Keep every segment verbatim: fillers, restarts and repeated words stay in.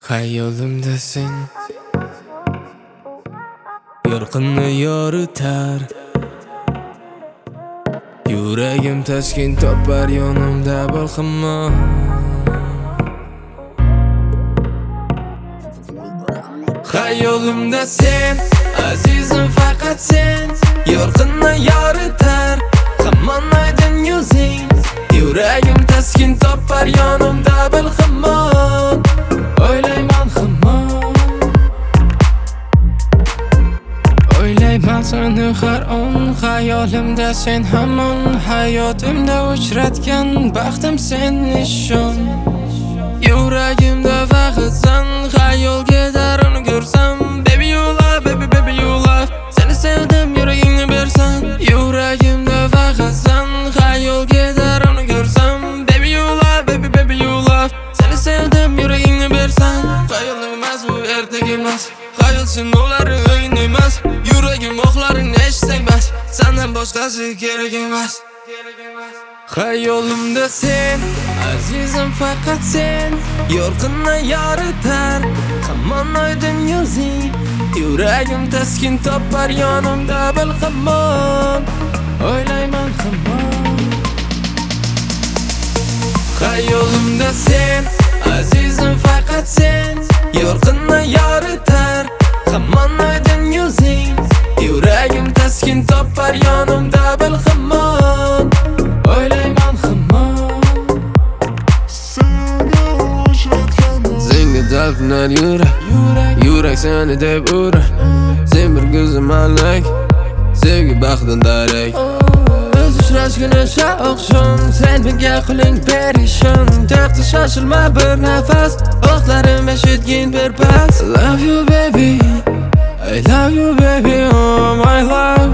Hayolimda sen yorqinni yoritar, yuragim taskin topar yonimda balqimon. Hayolimda sen azizim, faqat sen yorqinni yoritar, hamon oydin yuzing, yuragim taskin topar yonimda balqimon. O'ylayman hamon, o'ylayman seni har on, hayolimda sen hamon, hayotimda uchratgan baxtim sen nishon. Yuragimda faqat sen, xayol ketar uni ko'rsam. Baby you love, baby baby you love, seni sevdim yuragingni bersan. Yuragimda faqat sen, xayol ketar uni ko'rsam. Baby you love, baby baby you love, seni sevdim yuragingni bersan. Xayol emas bu, ertak emas, xayol sen o'lari o'yin emas. Yuragim o'qlaringni eshitsang bas, sendan boshqasi kerak emas. Hayolimda sen azizim, faqat sen yorqinni yoritar, hamon oydin yuzing, yuragim taskin topar yonimda balqimon. O'ylayman hamon, hayolimda sen azizim, faqat sen yorqinni yoritar, hamon oydin yuzing, yuragim taskin topar yonimda balqimon. O'ylayman hamon, senga talpinar yurak, yurak seni deb urar. Sen bir ko'zim malak, sevgi baxtdan darak. Biz uchrashgunicha oqshom, sen menga qiling perishon. To'xta shoshilma bir nafas, o'qlarim eshitgin bir pas. Love you baby, I love you baby, oh my love,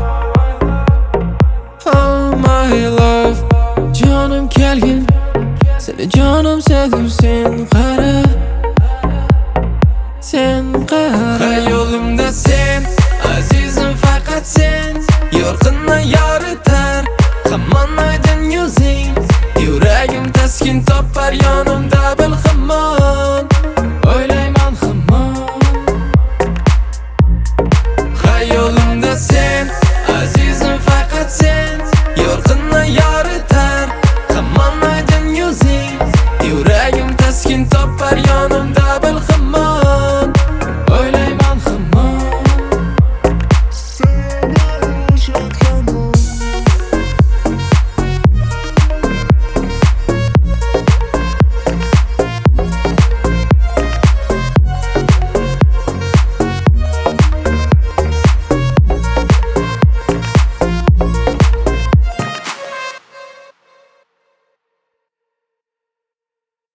oh my love. Canım kelgin, seni canım sevdim, sen qara, sen qara. Hayolimda sen azizim, faqat sen yorqinni yoritar, hamon oydin yuzing, yuragim taskin topar yonimda balqimon. O'ylayman hamon, hayolimda sen azizim, faqat sen yorqinni yoritar, hamon oydin yuzing, yuragim taskin topar yonimda balqimon.